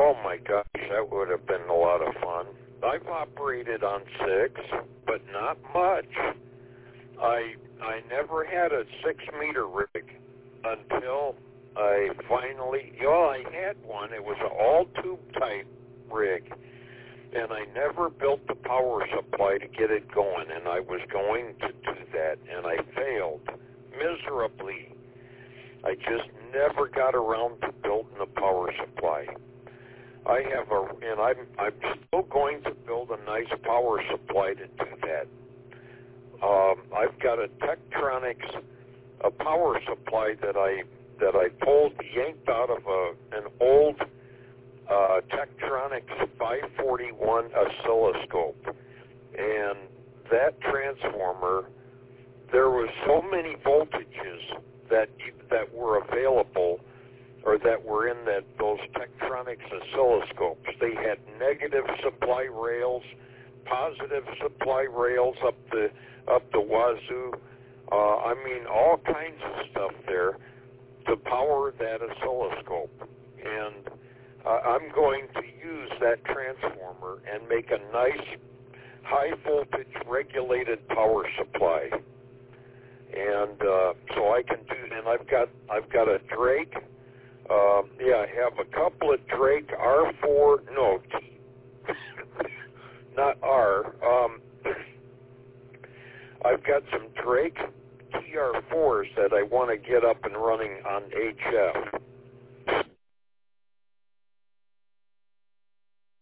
Oh my gosh, that would have been a lot of fun. I've operated on 6, but not much. I never had a 6-meter rig until I finally, I had one. It was an all-tube type rig, and I never built the power supply to get it going, and I was going to do that, and I failed miserably. I just never got around to building the power supply. I'm still going to build a nice power supply to do that. I've got a Tektronix, a power supply that I yanked out of an old Tektronix 541 oscilloscope, and that transformer, there was so many voltages that were available, or that were in those Tektronix oscilloscopes. They had negative supply rails, positive supply rails up the wazoo. All kinds of stuff there to power that oscilloscope. And I'm going to use that transformer and make a nice high voltage regulated power supply. And so I can do. And I've got a Drake. I have a couple of Drake R4. No, not R. I've got some Drake TR4s that I want to get up and running on HF.